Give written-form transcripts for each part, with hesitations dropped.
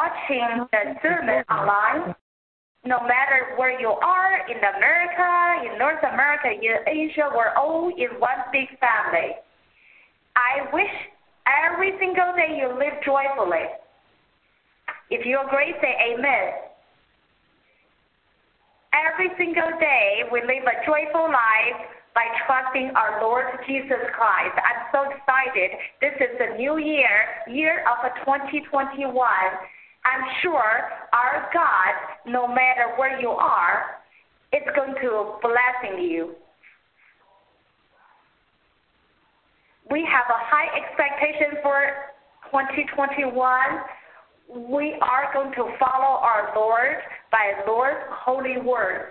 watching the sermon online, no matter where you are, in America, in North America, in Asia, we're all in one big family. I wish every single day you live joyfully. If you agree, say amen. Every single day we live a joyful life by trusting our Lord Jesus Christ. I'm so excited. This is the new year of 2021. I'm sure our God, no matter where you are, is going to bless you. We have a high expectation for 2021. We are going to follow our Lord by Lord's holy word.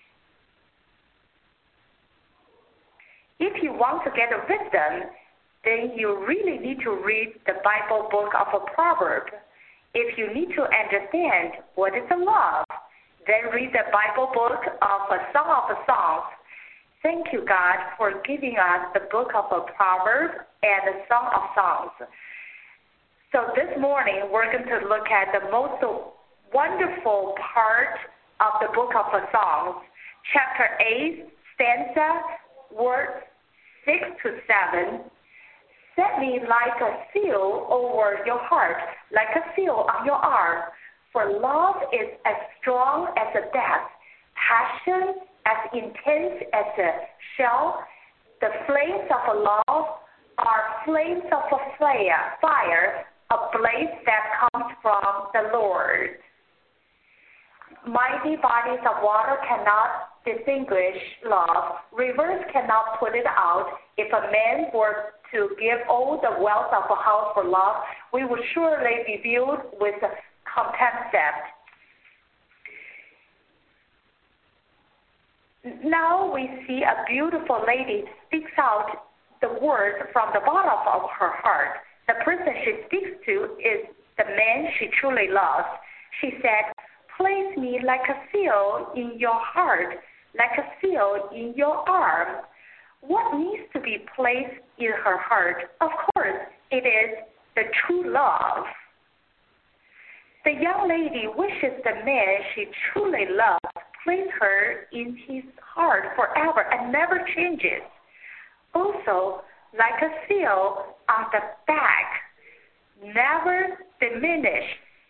If you want to get a wisdom, then you really need to read the Bible book of Proverbs. If you need to understand what is love, then read the Bible book of Song of Songs. Thank you, God, for giving us the book of Proverbs and the Song of Songs. So this morning, we're going to look at the most wonderful part of the book of Songs, chapter 8, stanza, words 6 to 7. Set me like a seal over your heart, like a seal on your arm. For love is as strong as a death, passion as intense as a shell. The flames of love are flames of fire, a blaze that comes from the Lord. Mighty bodies of water cannot distinguish love. Rivers cannot put it out. If a man were to give all the wealth of a house for love, we would surely be viewed with contempt. Now we see a beautiful lady speaks out the words from the bottom of her heart. The person she speaks to is the man she truly loves. She said, "Place me like a seal in your heart, like a seal in your arm." What needs to be placed in her heart? Of course, it is the true love. The young lady wishes the man she truly loves place her in his heart forever and never changes. Also, like a seal on the back, never diminish.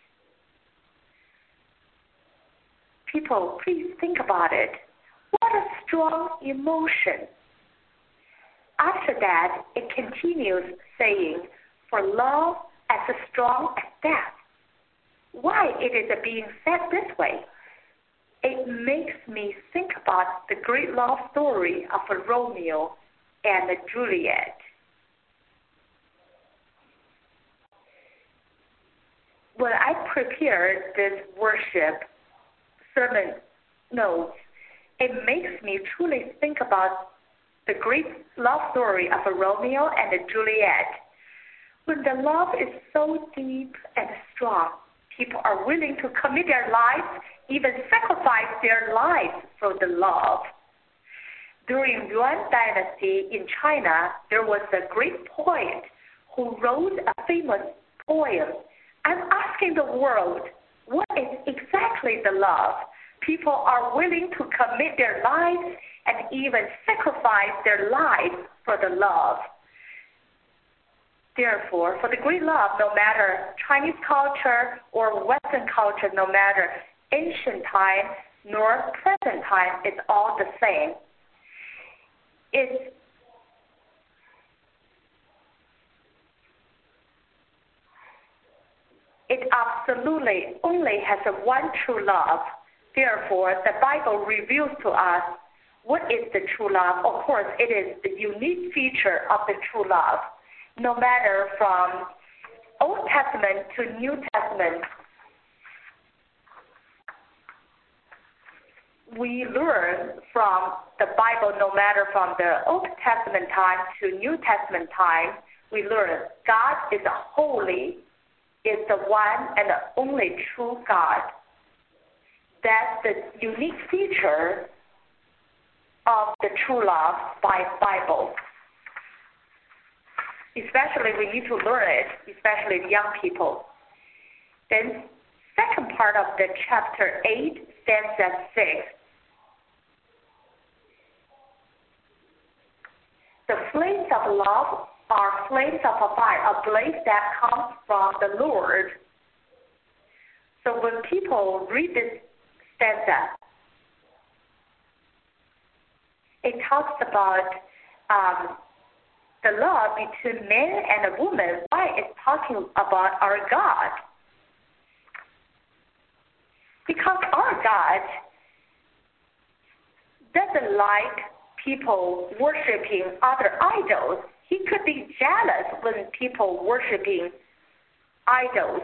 People, please think about it. What a strong emotion. After that, it continues saying, for love as strong as death. Why it is being said this way? It makes me think about the great love story of Romeo and Juliet. When I prepared this worship sermon notes, it makes me truly think about the great love story of Romeo and Juliet. When the love is so deep and strong, people are willing to commit their lives, even sacrifice their lives for the love. During Yuan Dynasty in China, there was a great poet who wrote a famous poem. I'm asking the world, what is exactly the love? People are willing to commit their lives and even sacrifice their lives for the love. Therefore, for the great love, no matter Chinese culture or Western culture, no matter ancient time nor present time, it's all the same. It absolutely only has one true love. Therefore, the Bible reveals to us what is the true love. Of course, it is the unique feature of the true love. No matter from Old Testament to New Testament, we learn from the Bible, no matter from the Old Testament time to New Testament time, we learn God is holy, is the one and the only true God. That's the unique feature of the true love by Bible. Especially we need to learn it, especially the young people. Then second part of the chapter 8, stanza 6. The flames of love are flames of a fire, a blaze that comes from the Lord. So when people read this stanza, it talks about the love between man and a woman. Why it's talking about our God? Because our God doesn't like people worshiping other idols. He could be jealous when people worshiping idols.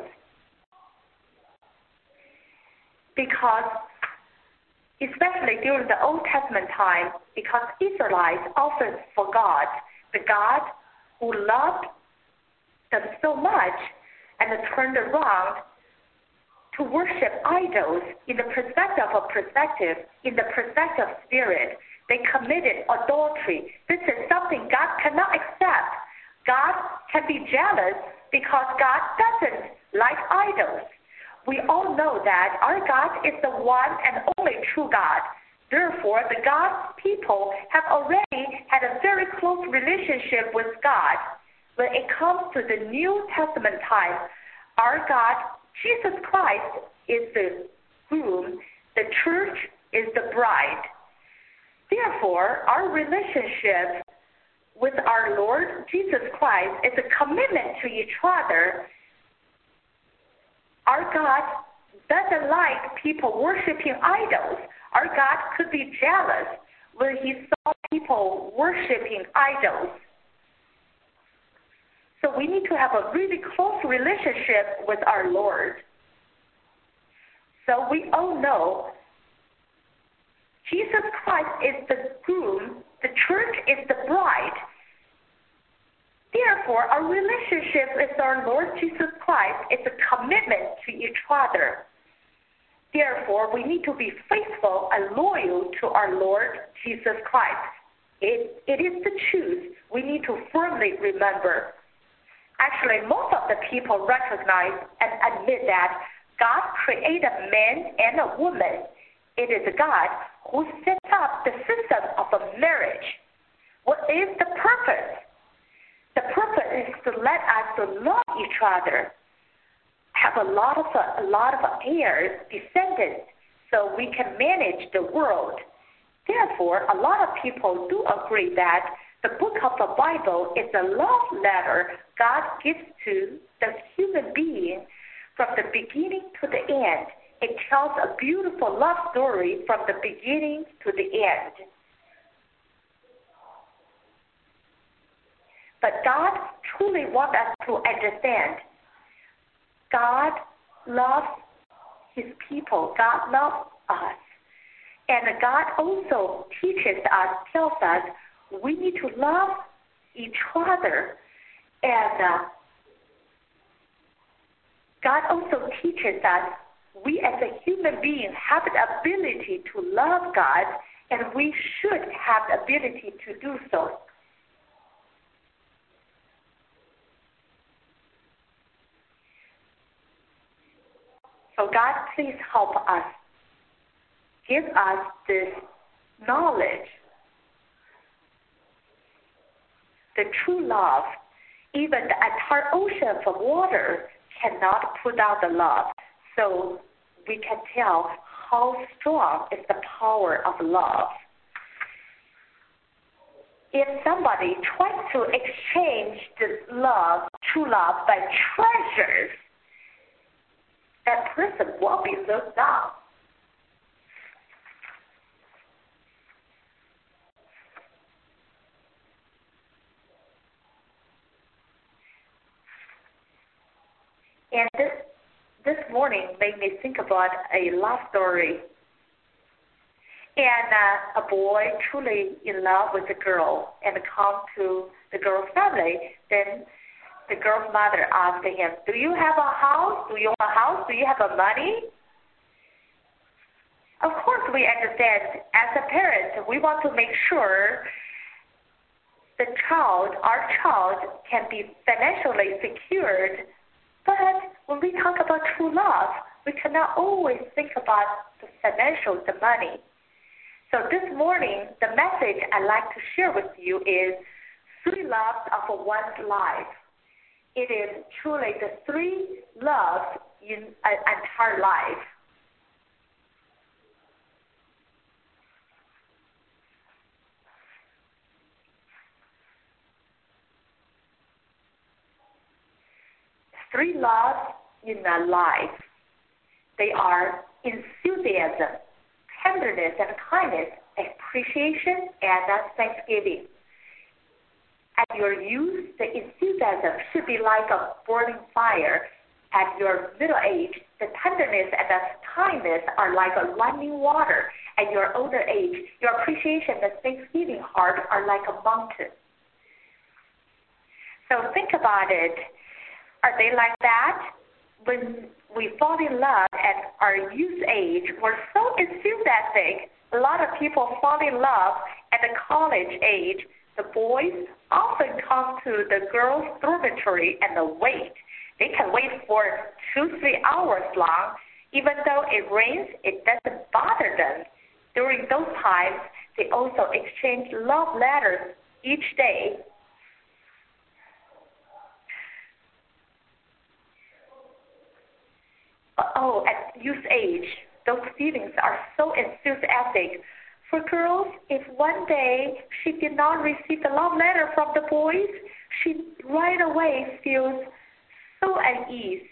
Because especially during the Old Testament time, because Israelites often forgot the God who loved them so much and turned around to worship idols in the perspective of spirit. They committed adultery. This is something God cannot accept. God can be jealous because God doesn't like idols. We all know that our God is the one and only true God. Therefore, the God's people have already had a very close relationship with God. When it comes to the New Testament time, our God, Jesus Christ, is the groom. The church is the bride. Therefore, our relationship with our Lord Jesus Christ is a commitment to each other. Our God doesn't like people worshiping idols. Our God could be jealous when he saw people worshiping idols. So we need to have a really close relationship with our Lord. So we all know Jesus Christ is the groom, the church is the bride. Therefore, our relationship with our Lord Jesus Christ is a commitment to each other. Therefore, we need to be faithful and loyal to our Lord Jesus Christ. It is the truth we need to firmly remember. Actually, most of the people recognize and admit that God created a man and a woman. It is God who set up the system of a marriage. What is the purpose? The purpose is to let us to love each other, have a lot of heirs, descendants, so we can manage the world. Therefore, a lot of people do agree that the book of the Bible is a love letter God gives to the human being from the beginning to the end. It tells a beautiful love story from the beginning to the end. But God truly wants us to understand God loves his people. God loves us. And God also teaches us, tells us, we need to love each other. And God also teaches us we as a human being have the ability to love God, and we should have the ability to do so. So God, please help us. Give us this knowledge. The true love, even the entire ocean of water cannot put out the love. So we can tell how strong is the power of love. If somebody tries to exchange this love, true love, by treasures, that person will be looked down. And this morning made me think about a love story. And a boy truly in love with a girl and come to the girl's family. Then the girl's mother asked him, do you have a house? Do you own a house? Do you have a money? Of course we understand. As a parent, we want to make sure our child can be financially secured. But when we talk about true love, we cannot always think about the financials, the money. So this morning, the message I'd like to share with you is 3 loves of one's life. It is truly the 3 loves in an entire life. Three loves in a life. They are enthusiasm, tenderness and kindness, appreciation, and thanksgiving. At your youth, the enthusiasm should be like a burning fire. At your middle age, the tenderness and the kindness are like a running water. At your older age, your appreciation and thanksgiving heart are like a mountain. So think about it. Are they like that? When we fall in love at our youth age, we're so enthusiastic. A lot of people fall in love at the college age. The boys often come to the girls' dormitory and wait. They can wait for 2-3 hours long. Even though it rains, it doesn't bother them. During those times, they also exchange love letters each day. At youth age, those feelings are so enthusiastic. For girls, if one day she did not receive the love letter from the boys, she right away feels so at ease.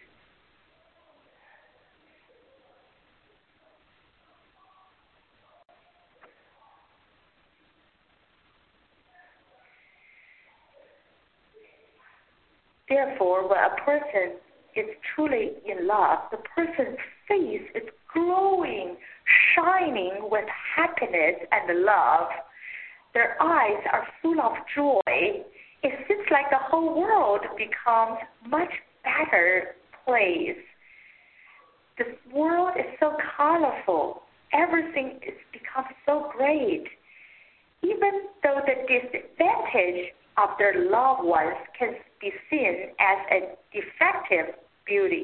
Therefore, when a person is truly in love, the person's face is glowing, shining with happiness and love. Their eyes are full of joy. It seems like the whole world becomes much better place. This world is so colorful. Everything is become so great. Even though the disadvantage of their loved ones can be seen as a defective beauty.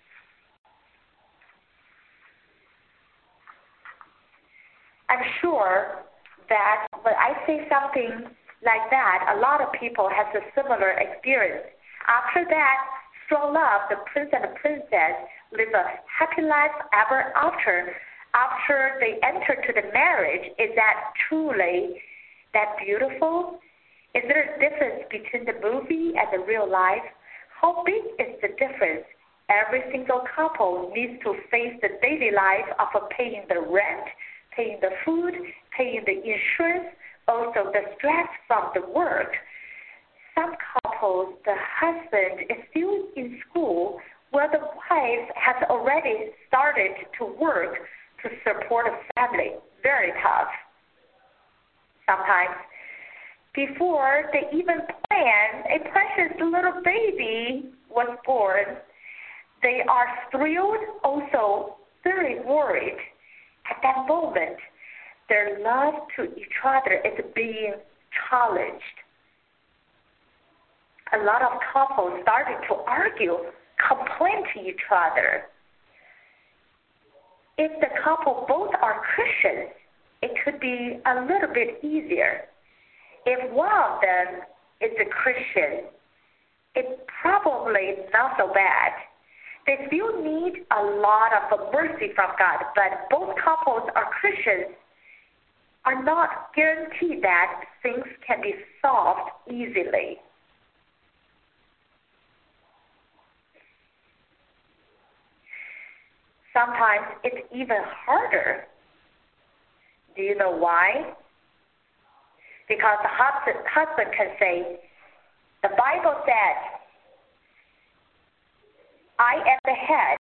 I'm sure that when I say something like that, a lot of people have a similar experience. After that, strong love, the prince and the princess live a happy life ever after. After they enter to the marriage, is that truly that beautiful? Is there a difference between the movie and the real life? How big is the difference? Every single couple needs to face the daily life of paying the rent, paying the food, paying the insurance, also the stress from the work. Some couples, the husband is still in school, while the wife has already started to work to support a family. Very tough. Sometimes, before they even plan, a precious little baby was born. They are thrilled, also very worried. At that moment, their love to each other is being challenged. A lot of couples started to argue, complain to each other. If the couple both are Christians, it could be a little bit easier. If one of them is a Christian, it's probably not so bad. They still need a lot of mercy from God, but both couples are Christians are not guaranteed that things can be solved easily. Sometimes it's even harder. Do you know why? Because the husband can say, the Bible said, I am the head,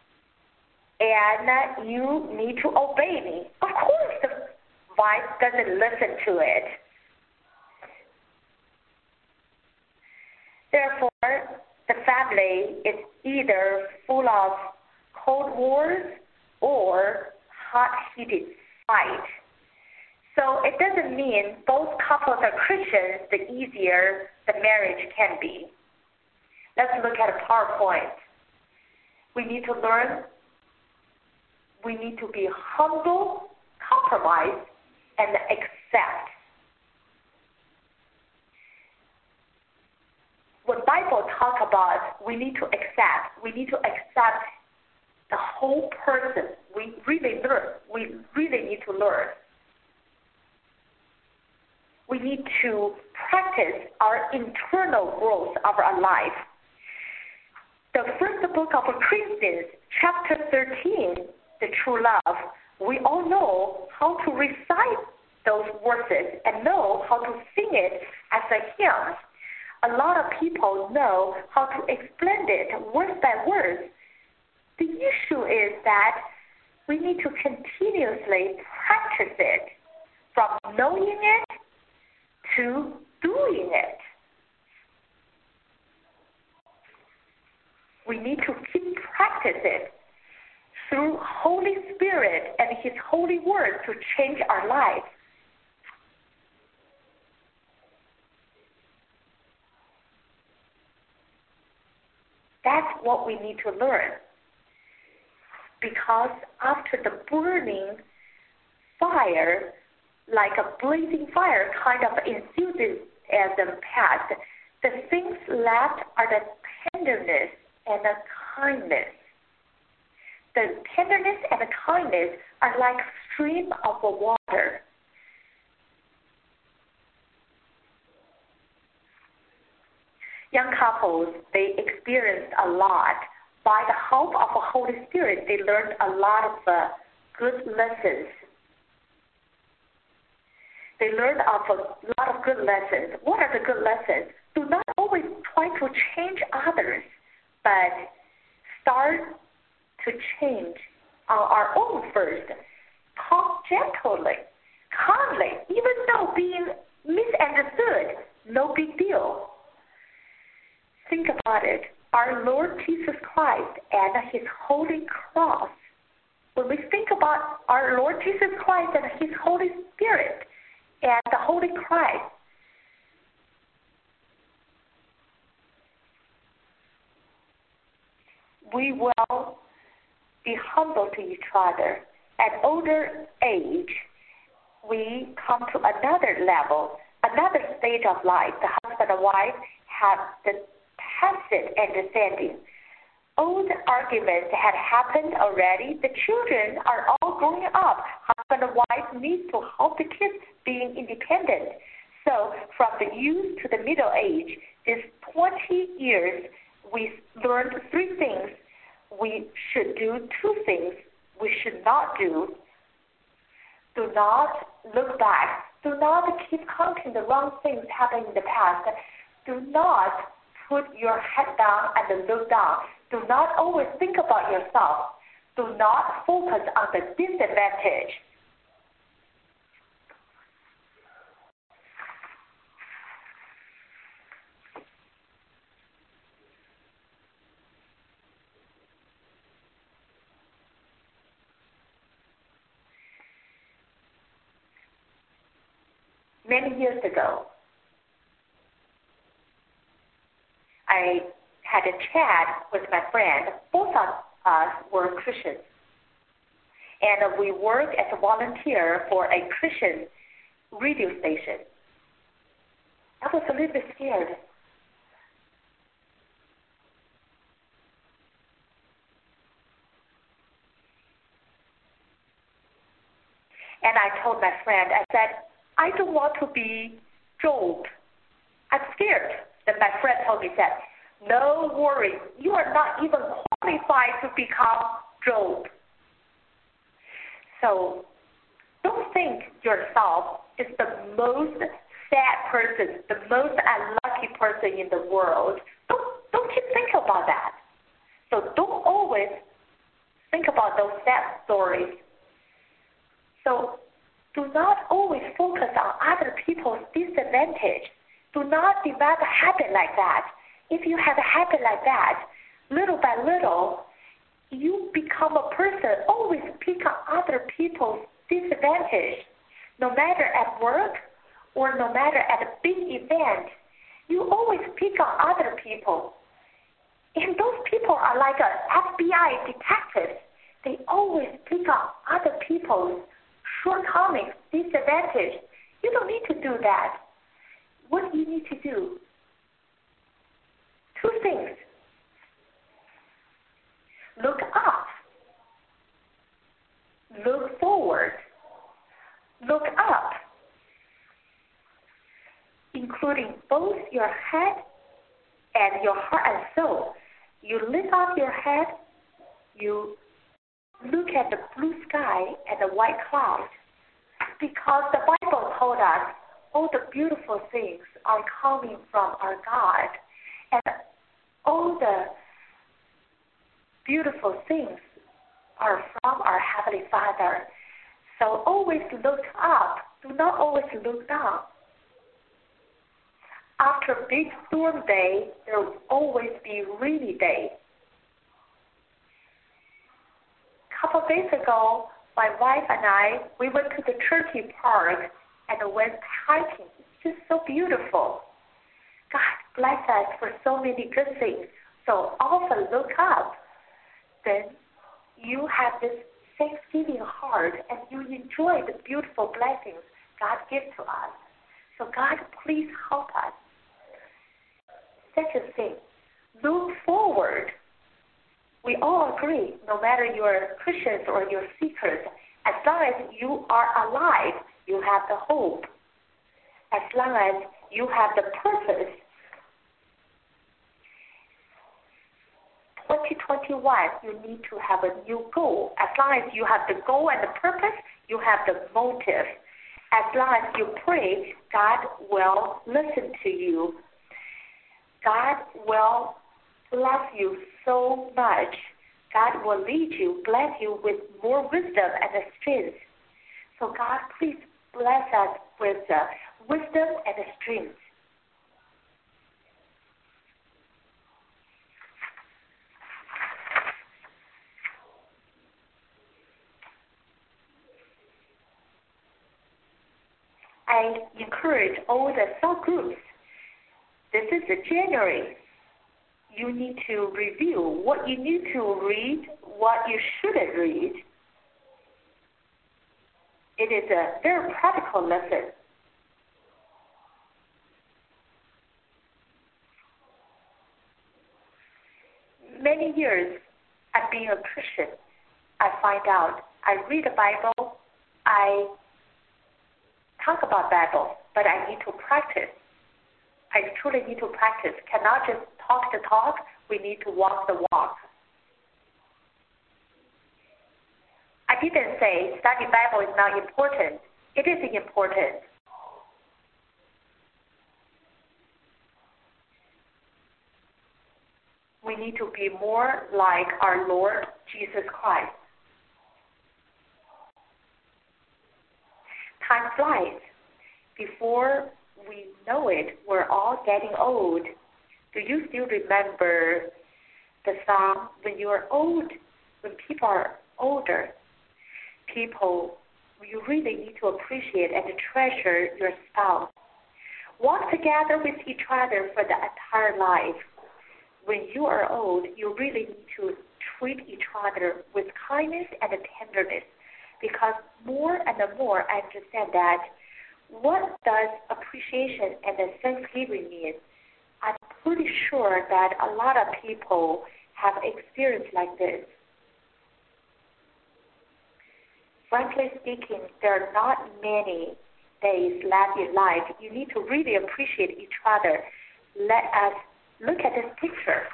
and you need to obey me. Of course, the wife doesn't listen to it. Therefore, the family is either full of cold wars or hot-heated fight. So it doesn't mean both couples are Christians, the easier the marriage can be. Let's look at a PowerPoint. We need to learn we need to be humble, compromise, and accept. When Bible talk about we need to accept the whole person. We really need to learn. We need to practice our internal growth of our life. The first book of Corinthians, chapter 13, the true love, we all know how to recite those verses and know how to sing it as a hymn. A lot of people know how to explain it word by word. The issue is that we need to continuously practice it, from knowing it to doing it. We need to keep practicing through Holy Spirit and His holy word to change our lives. That's what we need to learn. Because after the burning fire, like a blazing fire kind of enthusiasm passed, the things left are the tenderness and the kindness. The tenderness and the kindness are like a stream of water. Young couples, they experienced a lot. By the help of the Holy Spirit, they learned a lot of good lessons. They learned a lot of good lessons. What are the good lessons? Do not always try to change others, but start to change on our own first. Talk gently, calmly, even though being misunderstood, no big deal. Think about it. Our Lord Jesus Christ and His holy cross. When we think about our Lord Jesus Christ and His Holy Spirit and the Holy Christ, we will be humble to each other. At older age, we come to another level, another stage of life. The husband and wife have the tacit understanding. Old arguments had happened already. The children are all growing up. Husband and wife need to help the kids being independent. So from the youth to the middle age, this 20 years, we learned 3 things. We should do 2 things we should not do. Do not look back. Do not keep counting the wrong things happening in the past. Do not put your head down and look down. Do not always think about yourself. Do not focus on the disadvantage. Many years ago, I had a chat with my friend. Both of us were Christians. And we worked as a volunteer for a Christian radio station. I was a little bit scared. And I told my friend, I said, I don't want to be Job. I'm scared. Then my friend told me that, no worry, you are not even qualified to become Job. So don't think yourself is the most sad person, the most unlucky person in the world. Don't keep thinking about that. So don't always think about those sad stories. So do not always focus on other people's disadvantage. Do not develop a habit like that. If you have a habit like that, little by little, you become a person always pick on other people's disadvantage. No matter at work or no matter at a big event, you always pick on other people. And those people are like FBI detectives. They always pick pick up other people's shortcomings, disadvantage. You don't need to do that. What you need to do? Two things. Look up. Look forward. Look up, including both your head and your heart and soul. You lift up your head, you look at the blue sky and the white cloud, because the Bible told us all the beautiful things are coming from our God, and all the beautiful things are from our Heavenly Father. So always look up. Do not always look down. After a big storm day, there will always be rainy day. A couple of days ago, my wife and I, we went to the Turkey Park and went hiking. It's just so beautiful. God bless us for so many good things. So often look up. Then you have this thanksgiving heart and you enjoy the beautiful blessings God gives to us. So God, please help us. Second thing, look forward. We all agree, no matter you're Christians or you're seekers, as long as you are alive, you have the hope. As long as you have the purpose. 2021, you need to have a new goal. As long as you have the goal and the purpose, you have the motive. As long as you pray, God will listen to you. God will bless you so much. God will lead you, bless you with more wisdom and strength. So God, please bless us with wisdom and strength. I encourage all the cell groups. This is January. You need to review what you need to read, what you shouldn't read. It is a very practical lesson. Many years of being a Christian, I find out I read the Bible, I talk about Bible, but I need to practice. I truly need to practice. Cannot just talk the talk. We need to walk the walk. I didn't say study Bible is not important. It is important. We need to be more like our Lord Jesus Christ. Time flies. Before we know it, we're all getting old. Do you still remember the song, when you are old, when people are older, you really need to appreciate and treasure your spouse. Walk together with each other for the entire life. When you are old, you really need to treat each other with kindness and tenderness, because more and more I understand that what does appreciation and thanksgiving mean? I'm pretty sure that a lot of people have experience like this. Frankly speaking, there are not many days left in life. You need to really appreciate each other. Let us look at this picture.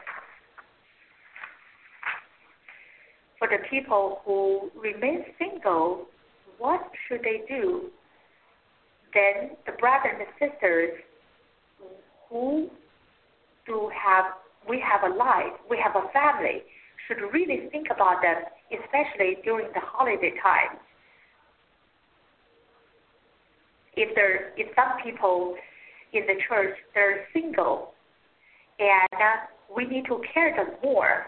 For the people who remain single, what should they do? Then the brothers and sisters who we have a life, we have a family, should really think about them, especially during the holiday time. If some people in the church, they're single, and we need to care them more,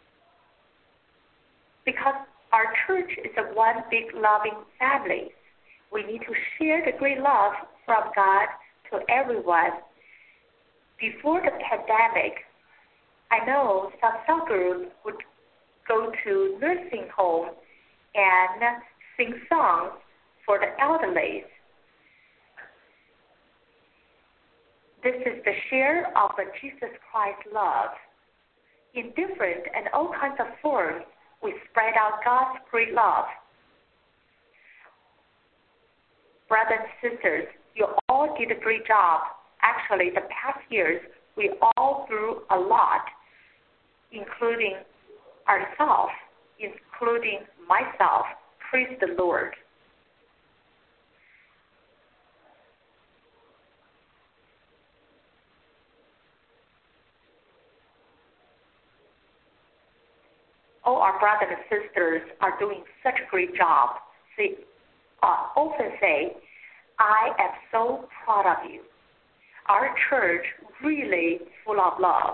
because our church is a one big loving family. We need to share the great love from God to everyone. Before the pandemic, I know some groups would go to nursing home and sing songs for the elderly. This is the share of the Jesus Christ love. In different and all kinds of forms, we spread out God's great love. Brothers and sisters, you all did a great job. Actually, the past years, we all grew a lot, including ourselves, including myself. Praise the Lord. All our brothers and sisters are doing such a great job. They often say, I am so proud of you. Our church really full of love.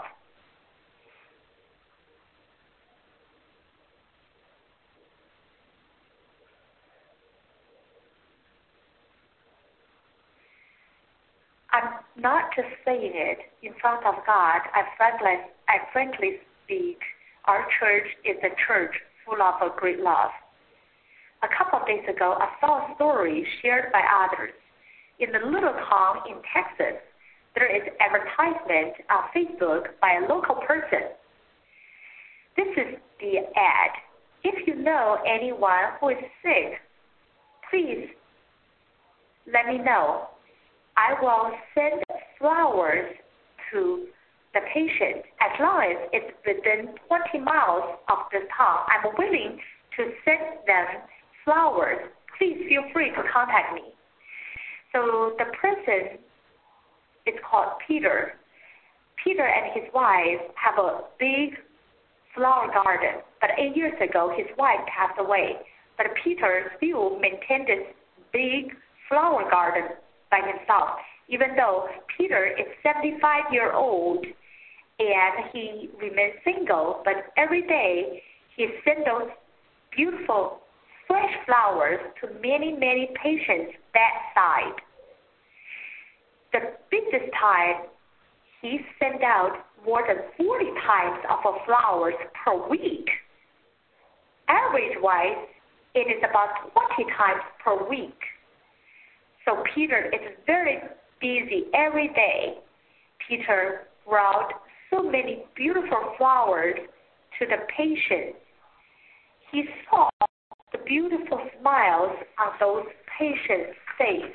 I'm not just saying it in front of God. I frankly speak, our church is a church full of a great love. A couple of days ago, I saw a story shared by others. In the little town in Texas, there is advertisement on Facebook by a local person. This is the ad. If you know anyone who is sick, please let me know. I will send flowers to the patient as long as it's within 20 miles of the town. I'm willing to send them flowers. Please feel free to contact me. So the person is called Peter. Peter and his wife have a big flower garden, but 8 years ago his wife passed away. But Peter still maintained this big flower garden by himself, even though Peter is 75-year-old and he remains single, but every day he sends those beautiful fresh flowers to many, many patients' bedside. The biggest time, he sent out more than 40 types of flowers per week. Average-wise, it is about 20 times per week. So Peter is very busy every day. Peter brought so many beautiful flowers to the patients. He saw the beautiful smiles on those patients' faces.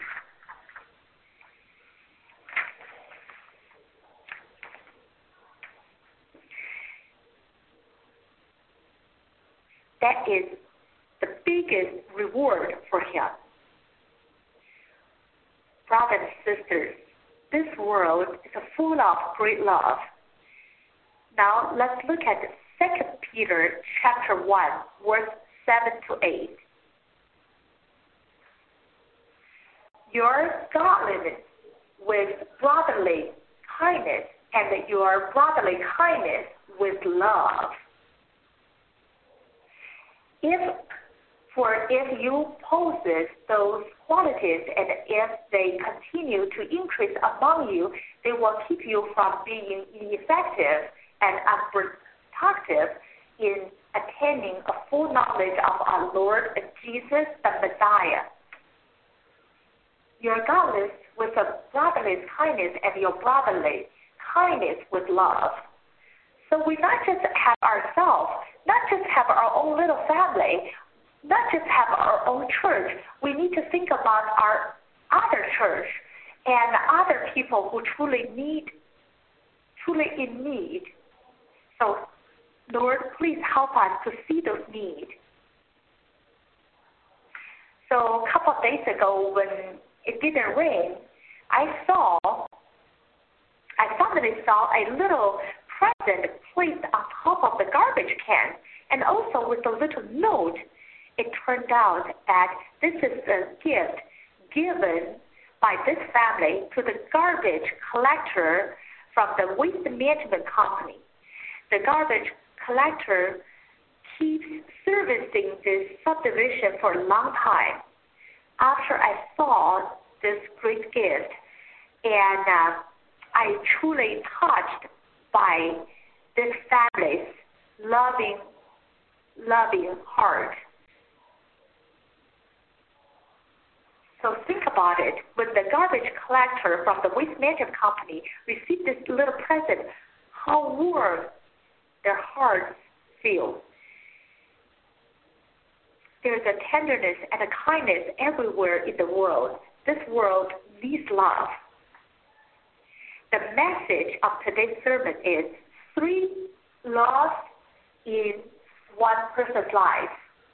That is the biggest reward for him. Brothers and sisters, this world is full of great love. Now let's look at 2 Peter chapter 1, verse 7 to 8. Your godliness with brotherly kindness, and your brotherly kindness with love. If you possess those qualities, and if they continue to increase among you, they will keep you from being ineffective and unproductive in attaining a full knowledge of our Lord Jesus the Messiah. Your godliness with a brotherly kindness, and your brotherly kindness with love. So we not just have ourselves, not just have our own little family, not just have our own church. We need to think about our other church and other people who truly in need. So, Lord, please help us to see those needs. So a couple of days ago when it didn't rain, I suddenly saw a little present placed on top of the garbage can, and also with a little note. It turned out that this is a gift given by this family to the garbage collector from the waste management company. The garbage collector keeps servicing this subdivision for a long time. After I saw this great gift, and I truly touched by this family's loving heart. about it. When the garbage collector from the waste management company received this little present, how warm their hearts feel. There's a tenderness and a kindness everywhere in the world. This world needs love. The message of today's sermon is 3 loves in one person's life: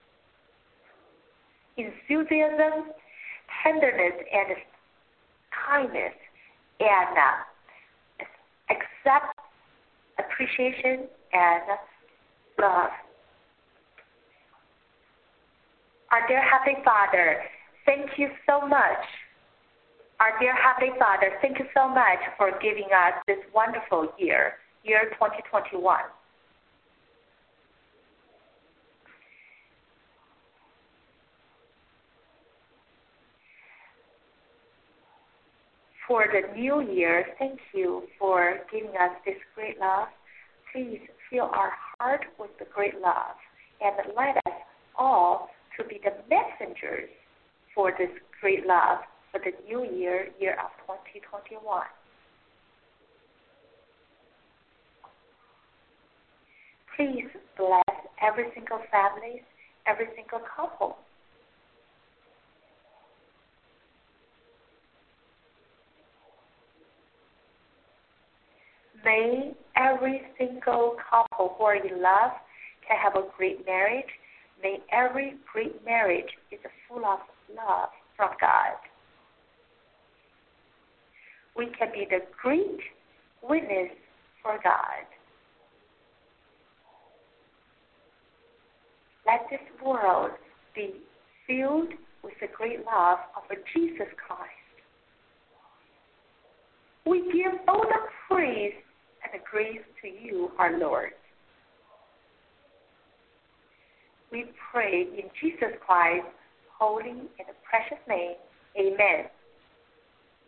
enthusiasm, tenderness, and kindness, and accept, appreciation, and love. Our dear Heavenly Father, thank you so much. Our dear Heavenly Father, thank you so much for giving us this wonderful year 2021. For the new year, thank you for giving us this great love. Please fill our heart with the great love and let us all to be the messengers for this great love for the new year, year of 2021. Please bless every single family, every single couple. May every single couple who are in love can have a great marriage. May every great marriage is full of love from God. We can be the great witness for God. Let this world be filled with the great love of Jesus Christ. We give all the praise and the grace to you, our Lord. We pray in Jesus Christ's holy and precious name. Amen.